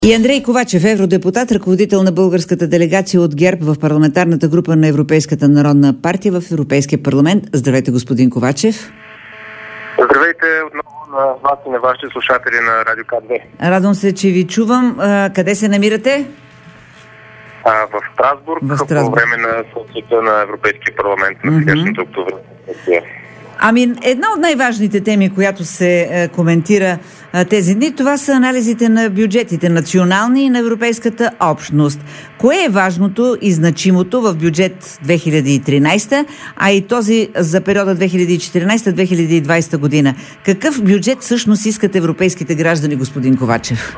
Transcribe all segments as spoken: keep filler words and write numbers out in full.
И Андрей Ковачев, евродепутат, ръководител на българската делегация от ГЕРБ в парламентарната група на Европейската народна партия в Европейския парламент. Здравейте, господин Ковачев. Здравейте отново на вас и на вашите слушатели на Радио К две. Радвам се, че ви чувам. А, къде се намирате? А, в Страсбург, в Страсбург, по време на сесията на Европейския парламент на сегашната октомври. Ами, една от най-важните теми, която се е, коментира е, тези дни, това са анализите на бюджетите, национални и на европейската общност. Кое е важното и значимото в бюджет две хиляди и тринадесета, а и този за периода две хиляди и четиринадесета - две хиляди и двадесета година? Какъв бюджет всъщност искат европейските граждани, господин Ковачев?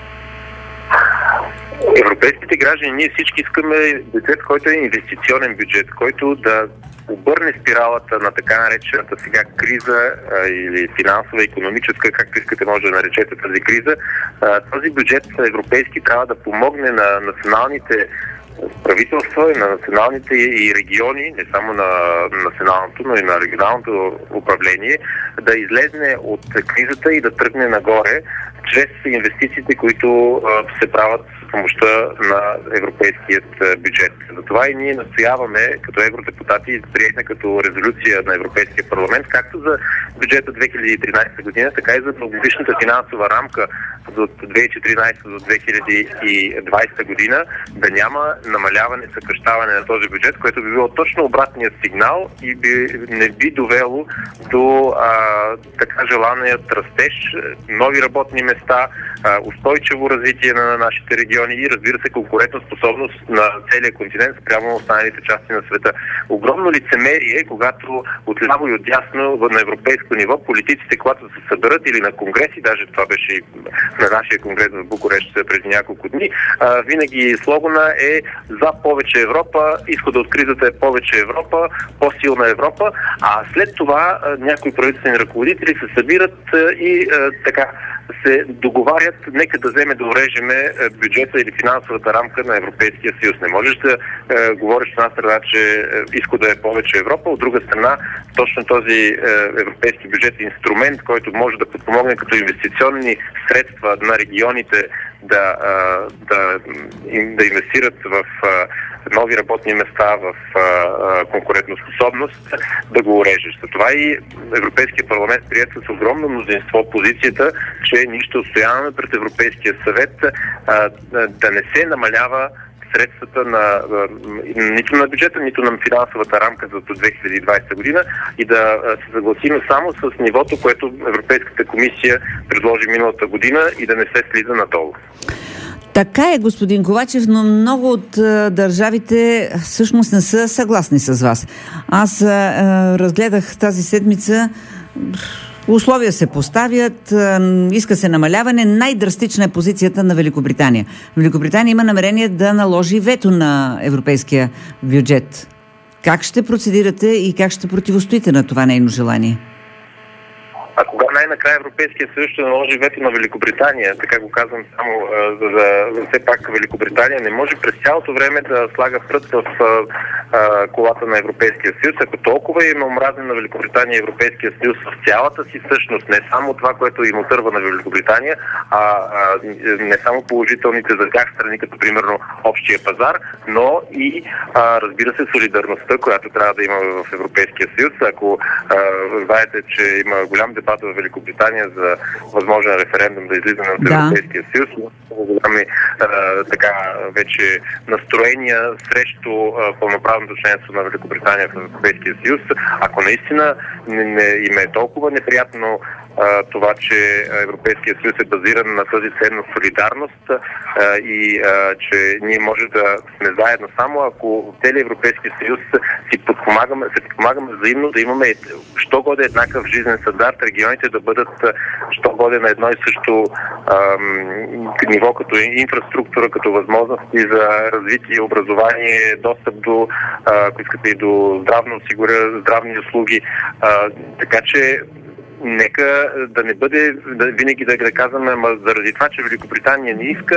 Европейските граждани, ние всички искаме бюджет, който е инвестиционен бюджет, който да обърне спиралата на така наречената сега криза а, или финансова, икономическа, както искате може да наречете тази криза. А, този бюджет европейски трябва да помогне на националните правителства и на националните и региони, не само на националното, но и на регионалното управление, да излезне от кризата и да тръгне нагоре чрез инвестициите, които а, се правят с помощта на европейският бюджет. Затова и ние настояваме като евродепутати, приехме като резолюция на Европейския парламент, както за бюджета две хиляди и тринадесета година, така и за многогодишната финансова рамка от две хиляди и четиринадесета до две хиляди и двадесета година, да няма намаляване, съкращаване на този бюджет, което би било точно обратният сигнал и би, не би довело до а, така желаният растеж, нови работни места, а, устойчиво развитие на нашите региони и, разбира се, конкурентоспособност на целия континент спрямо останалите части на света. Огромно лицемерие, когато отляво и отдясно на европейско ниво политиците, когато се съберат или на конгреси, даже това беше и на нашия конгрес в Букурещ преди няколко дни, а, винаги слогана е за повече Европа, изхода от кризата е повече Европа, по-силна Европа, а след това а, някои правителствени ръководители се събират а, и а, така се договарят, нека да вземе да урежеме бюджета или финансовата рамка на Европейския съюз. Не можеш да е, говориш от една страна, че е, изхода е повече Европа, от друга страна точно този е, европейски бюджет е инструмент, който може да подпомогне като инвестиционни средства на регионите да, да, да инвестират в нови работни места, в конкурентоспособност, да го урежеш. За това и Европейския парламент прие с огромно мнозинство позицията, че ние ще отстояваме пред Европейския съвет да не се намалява средствата на нито на бюджета, нито на финансовата рамка за две хиляди и двадесета година и да се съгласим само с нивото, което Европейската комисия предложи миналата година и да не се слиза надолу. Така е, господин Ковачев, но много от а, държавите всъщност не са съгласни с вас. Аз а, разгледах тази седмица, условия се поставят, а, иска се намаляване. Най-драстична е позицията на Великобритания. Великобритания има намерение да наложи вето на европейския бюджет. Как ще процедирате и как ще противостоите на това нейно желание? А кога най-накрая Европейския съюз ще наложи вето на Великобритания, така го казвам само, за да все пак Великобритания не може през цялото време да слага прът в а, колата на Европейския съюз. Ако толкова им омразен на Великобритания и Европейския съюз в цялата си същност, не само това, което им отърва на Великобритания, а, а не само положителните за тях страни, като примерно общия пазар, но и а, разбира се солидарността, която трябва да има в Европейския съюз. Ако а, знаете, че има голям дебат в Великобритания за възможен референдум за излизане от да. Европейския съюз. Голями така вече настроения срещу а, пълноправното членство на Великобритания в Европейския съюз. Ако наистина не, не, им е толкова неприятно а, това, че Европейския съюз е базиран на тази ценност солидарност а, и а, че ние може да сме заедно само ако в целия Европейски съюз си подпомагаме, се подпомагаме взаимно, да имаме що годе еднакъв жизнен стандарт, регионите да бъдат що годе на едно и също ам, ниво като инфраструктура, като възможности за развитие, образование, достъп до, а, ако искате и до здравно осигуря, здравни услуги. А, така че нека да не бъде да, винаги да, да казваме, ама заради това, че Великобритания не иска,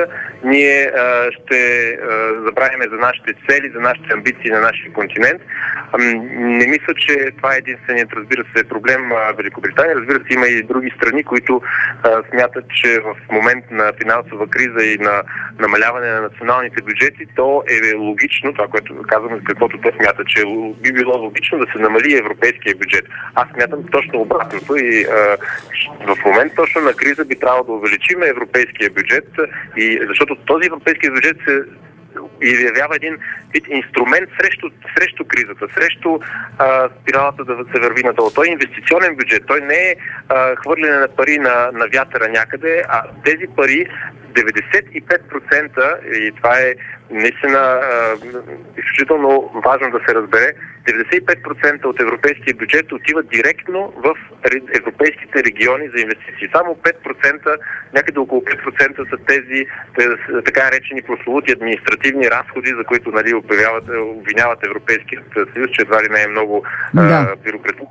ние а, ще а, забравим за нашите цели, за нашите амбиции на нашия континент. А, не мисля, че това е единственият, разбира се, проблем в Великобритания. Разбира се, има и други страни, които а, смятат, че в момент на финансова криза и на намаляване на националните бюджети, то е логично, това, което казваме, каквото те смятат, че би било логично да се намали европейския бюджет. Аз смятам точно обратното и а, в момент точно на криза би трябвало да увеличим европейския бюджет, и, защото този европейски бюджет се явява един вид инструмент срещу, срещу кризата, срещу а, спиралата да се върви надолу. Той е инвестиционен бюджет, той не е а, хвърляне на пари на, на вятъра някъде, а тези пари деветдесет и пет процента, и това е наистина а, изключително важно да се разбере, деветдесет и пет процента от европейския бюджет отиват директно в европейските региони за инвестиции. Само пет процента, някъде около пет процента са тези така наречени прословути административни разходи, за които, нали, обвиняват Европейският съюз, че едва ли не е много да. бюрократично,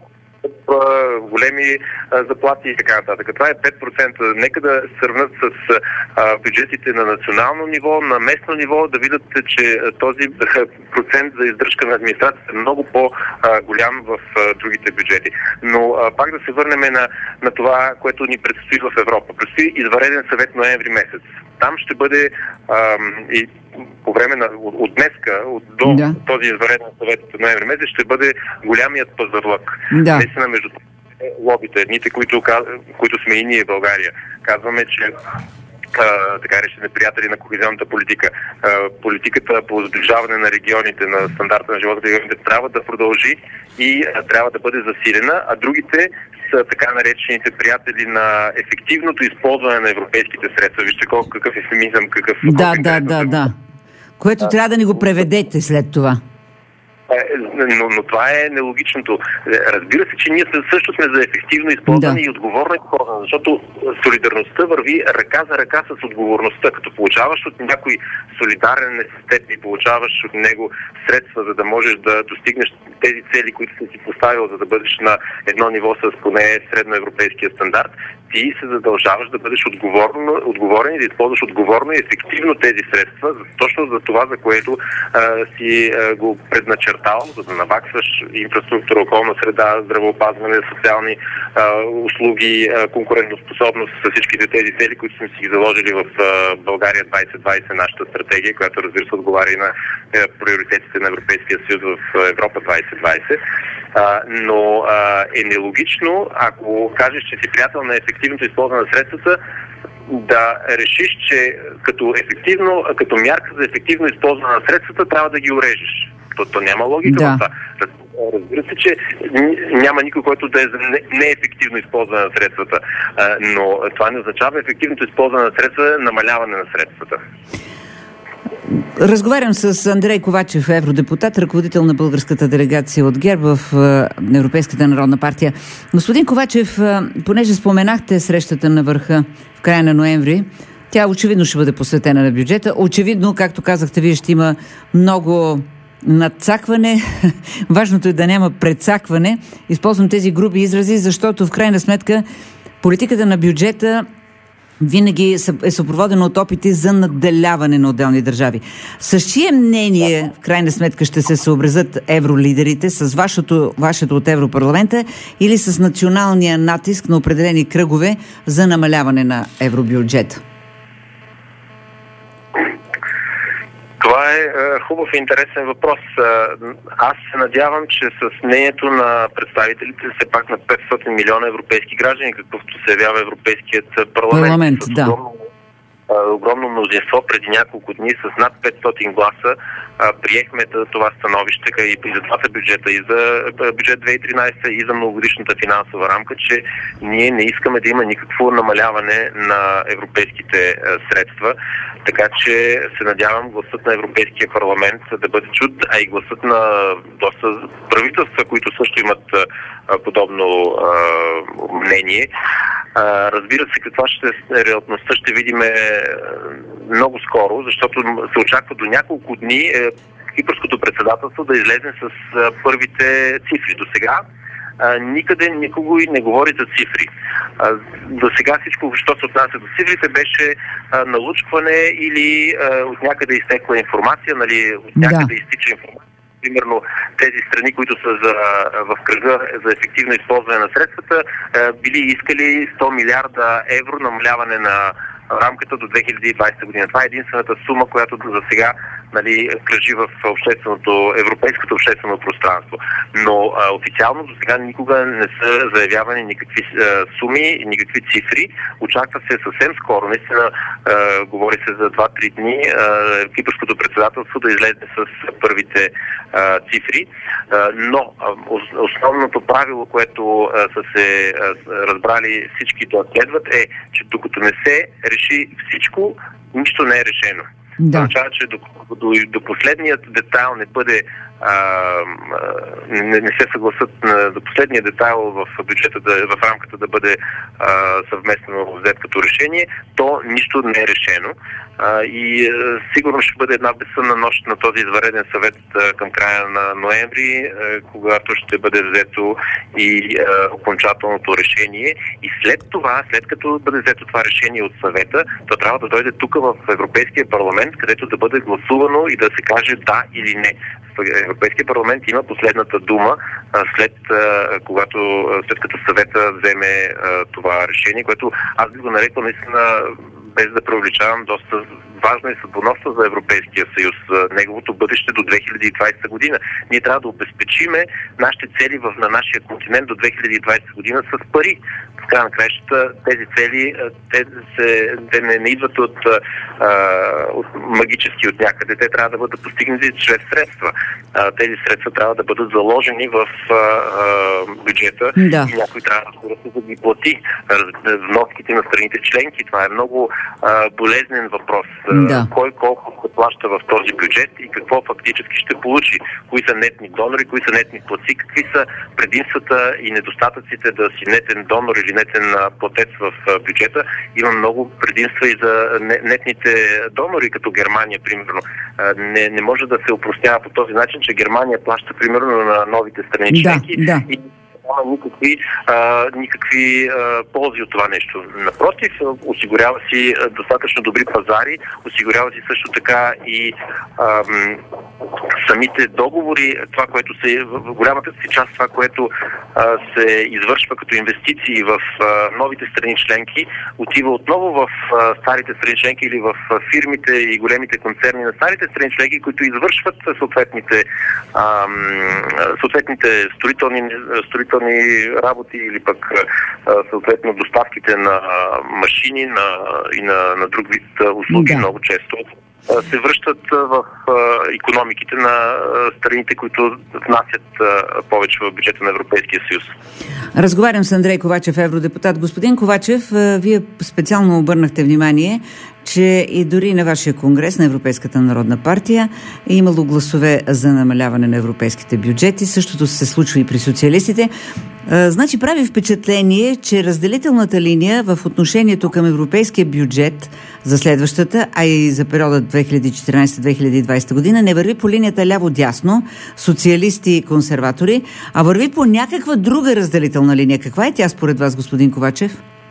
големи а, заплати и така нататък. Това е пет процента. Нека да сравнят с а, бюджетите на национално ниво, на местно ниво, да видят, че този процент за издръжка на администрацията е много по-голям в а, другите бюджети. Но а, пак да се върнем на, на това, което ни предстои в Европа. Предстои извънреден съвет ноември месец. Там ще бъде а, и по време на от, от днеска, от, до да. този извънреден съвет от ноември месец ще бъде голямият пазарлък. Да. Наистина между лобите, едните, които, които сме и ние в България. Казваме, че а, така речени приятели на кохезионната политика, а, политиката по сближаване на регионите, на стандарта на живота на регионите трябва да продължи и а, трябва да бъде засилена, а другите са така наречените приятели на ефективното използване на европейските средства. Вижте колко какъв ефемизъм, какъв... Да, да, да, да. Което трябва да ни го преведете след това. Но, но това е нелогичното. Разбира се, че ние също сме за ефективно използване да. и отговорно използване, защото солидарността върви ръка за ръка с отговорността. Като получаваш от някой солидарен с теб и получаваш от него средства, за да можеш да достигнеш тези цели, които си си поставил, за да бъдеш на едно ниво с поне средноевропейския стандарт, ти се задължаваш да бъдеш отговорно, отговорен и да използваш отговорно и ефективно тези средства, точно за това, за което а, си а, го предначертал, за да наваксваш инфраструктура, околна среда, здравеопазване, социални а, услуги, а, конкурентоспособност с всичките тези цели, които сме си ги заложили в а, България двайсет двайсет, нашата стратегия, която, разбира се, отговаря и на а, приоритетите на Европейския съюз в а, Европа двайсет двайсет. А, но а, е нелогично, ако кажеш, че си приятел на ефективното използване на средствата, да решиш, че като ефективно, като мярка за ефективно използване на средствата трябва да ги урежеш. То, то няма логика да. в това. Разбира се, че няма никой, който да е за неефективно използване на средствата, а, но това не означава ефективното използване на средства, намаляване на средствата. Разговарям с Андрей Ковачев, евродепутат, ръководител на българската делегация от ГЕРБ в Европейската народна партия. Господин Ковачев, понеже споменахте срещата на върха в края на ноември, тя очевидно ще бъде посветена на бюджета. Очевидно, както казахте, вие ще има много надцакване. Важното е да няма прецакване. Използвам тези груби изрази, защото в крайна сметка политиката на бюджета винаги е съпроводено от опити за надделяване на отделни държави. С чие мнение, в крайна сметка, ще се съобразят евролидерите? С вашето, вашето от Европарламента или с националния натиск на определени кръгове за намаляване на евробюджета? Това е, е хубав и интересен въпрос. Аз се надявам, че с мнението на представителите все пак на петстотин милиона европейски граждани, какъвто се явява Европейският парламент, парламент да. огромно, огромно мнозинство преди няколко дни с над петстотин гласа а, приехме това становище и за двата бюджета, и за бюджет две хиляди и тринадесета, и за многогодишната финансова рамка, че ние не искаме да има никакво намаляване на европейските а, средства. Така че се надявам гласът на Европейския парламент да бъде чут, а и гласът на доста правителства, които също имат а, подобно а, мнение. А, разбира се, каква ще е реалността, ще видим много скоро, защото се очаква до няколко дни е, Кипърското председателство да излезе с а, първите цифри. До сега а, никъде никого и не говори за цифри. А, до сега всичко, що се отнася до цифрите, беше а, налучкване или а, от някъде изтекла информация, нали, от някъде да. изтича информация. Примерно тези страни, които са за, в кръга за ефективно използване на средствата, били искали сто милиарда евро намаляване на рамката до две хиляди и двадесета година. Това е единствената сума, която за сега, нали, кръжи в общественото, европейското обществено пространство. Но а, официално до сега никога не са заявявани никакви а, суми, никакви цифри. Очаква се съвсем скоро, наистина а, говори се за два-три дни, а, кипърското председателство да излезе с първите а, цифри. А, но а, основното правило, което а, са се а, разбрали всички да следват, е, че докато не се реши всичко, нищо не е решено. Да. Означава, че до, до, до последният детайл не бъде а, не, не се съгласат на, до последния детайл в бюджета, да, в рамката да бъде а, съвместно взет като решение, то нищо не е решено. А, и а, сигурно ще бъде една безсънна нощ на този извънреден съвет а, към края на ноември, а, когато ще бъде взето и а, окончателното решение. И след това, след като бъде взето това решение от съвета, то трябва да дойде тук в Европейския парламент, където да бъде гласувано и да се каже да или не. Европейския парламент има последната дума след, когато, след като съвета вземе това решение, което аз би го нарекал наистина, без да преувеличавам, доста важно и съдбоносно за Европейския съюз, за неговото бъдеще до две хиляди и двадесета година. Ние трябва да обезпечиме нашите цели в, на нашия континент до две хиляди и двадесета година с пари. В края на краищата тези цели, те, се, те не, не идват от, а, от магически от някъде. Те трябва да бъдат постигнати чрез средства. А, тези средства трябва да бъдат заложени в а, а, бюджета да. И някой трябва да ги плати. Вноските на страните членки. Това е много а, болезнен въпрос. Да. Кой колко се плаща в този бюджет и какво фактически ще получи. Кои са нетни донори, кои са нетни платци, какви са предимствата и недостатъците да си нетен донор или нетен платец в бюджета. Има много предимства и за нетните донори, като Германия, примерно. Не, не може да се опростява по този начин, че Германия плаща, примерно, на новите страни членки. Да, да. И няма никакви, а, никакви а, ползи от това нещо. Напротив, осигурява си достатъчно добри пазари, осигурява си също така и а, м, самите договори, това, което се, в голямата си част, това, което а, се извършва като инвестиции в а, новите страни членки, отива отново в а, старите страни членки или в а, фирмите и големите концерни на старите страни членки, които извършват съответните, а, м, съответните строителни, строителни работи или пък съответно доставките на машини на, и на, на друг вид услуги, да. Много често се връщат в икономиките на страните, които внасят повече в бюджета на Европейския съюз. Разговарям с Андрей Ковачев, евродепутат. Господин Ковачев, вие специално обърнахте внимание, че и дори на вашия конгрес на Европейската народна партия е имало гласове за намаляване на европейските бюджети. Същото се случва и при социалистите. Значи прави впечатление, че разделителната линия в отношението към европейския бюджет за следващата, а и за периода две хиляди и четиринадесета - две хиляди и двадесета година не върви по линията ляво-дясно, социалисти и консерватори, а върви по някаква друга разделителна линия. Каква е тя според вас, господин Ковачев?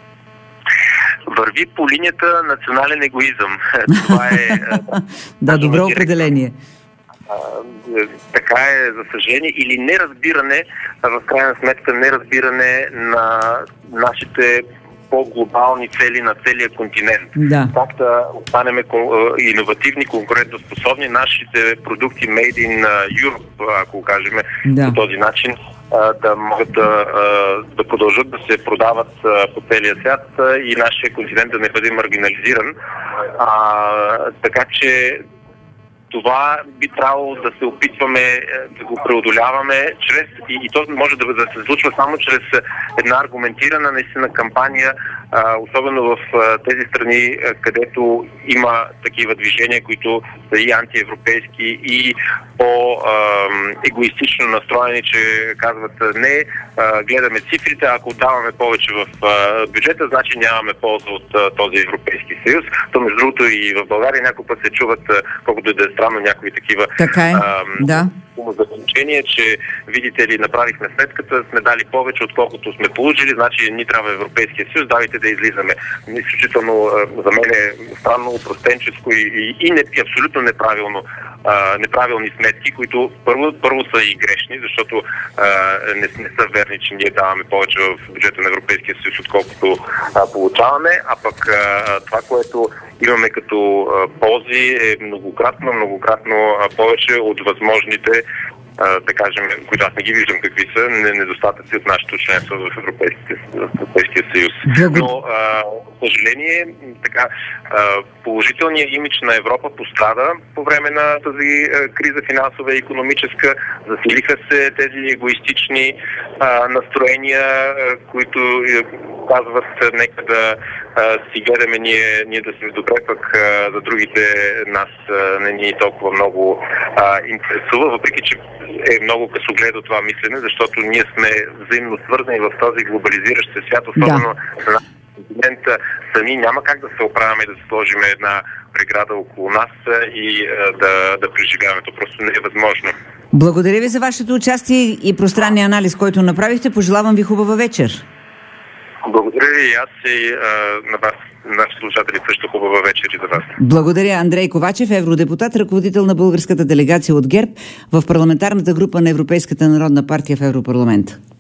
Върви по линията национален егоизъм. Това е... да, добро определение. Така е, за съжаление, или неразбиране, в крайна сметка неразбиране на нашите по-глобални цели на целия континент. Да. Как да останем иновативни, конкурентоспособни, нашите продукти made in Europe, ако кажем да. По този начин, да могат да, да продължат да се продават по целия свят и нашия континент да не бъде маргинализиран. А, така че това би трябвало да се опитваме да го преодоляваме чрез, и, и то може да, да се случва само чрез една аргументирана наистина кампания, а, особено в а, тези страни, а, където има такива движения, които са и антиевропейски, и по-егоистично настроени, че казват не, а, гледаме цифрите, ако даваме повече в а, бюджета, значи нямаме полза от а, този Европейски съюз. То между другото и в България някой път се чуват, колкото да е странно, някои такива така е. А, да. заключение, че видите ли, направихме сметката, сме дали повече, отколкото сме получили, значи ни трябва Европейския съюз, давайте да излизаме. Изключително за мен е странно, упростенческо и, и, и, не, и абсолютно неправилно, а, неправилни сметки, които първо, първо са и грешни, защото а, не, не са верни, че ние даваме повече в бюджета на Европейския съюз, отколкото а, получаваме, а пък а, това, което имаме като а, ползи е многократно, многократно а, повече от възможните, а, да кажем, които аз не ги виждам какви са, недостатъци от нашето членство в Европейския, в Европейския съюз. Но, а, съжаление, така, а, положителният имидж на Европа пострада по време на тази а, криза финансова и икономическа. Засилиха се тези егоистични а, настроения, а, които а, казват, нека да а, си гледаме ние, ние да сме добре, пък а, за другите нас а, не ни толкова много а, интересува, въпреки че е много късогледо това мислене, защото ние сме взаимно свързани в този глобализиращ се свят, особено да. на континента сами няма как да се оправяме и да сложим една преграда около нас и да, да преживяваме. То просто не е възможно. Благодаря ви за вашето участие и пространния анализ, който направихте. Пожелавам ви хубава вечер. Благодаря ви и аз и а, на вас, нашите слушатели, също хубава вечер и за вас. Благодаря. Андрей Ковачев, евродепутат, ръководител на българската делегация от ГЕРБ в парламентарната група на Европейската народна партия в Европарламента.